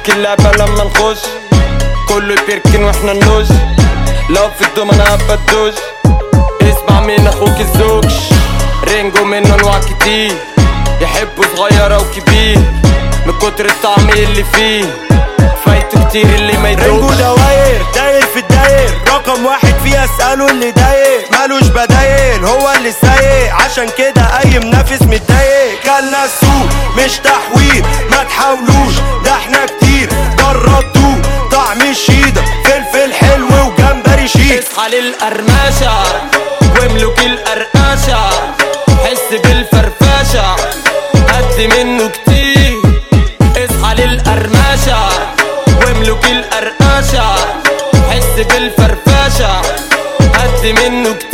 اللعبة لما نخش كله بيركن واحنا نلوش. لو في الدومنة هبدوش اسمع من اخوك الزوج. رينجو منه انواع كتير يحبوا صغير او كبير من كتر الطعم اللي فيه فايته كتير اللي ما يدوقش. رينجو دواير داير في الداير رقم واحد فيها اسأله اللي داير مالوش بدايل هو اللي سايق عشان كده اي منافس متضايق. كلنا السوق مش تحوير ما تحاولوش ده احنا كتير جربتوه طعم الشيدة فلفل حلو وجمبري شيك. اصحى للقرماشة واملك القرقاشة حس بالفرفاشة هات منه كتير. اصحى للقرماشة واملك القرقاشة حس بالفرفاشة هات منه كتير.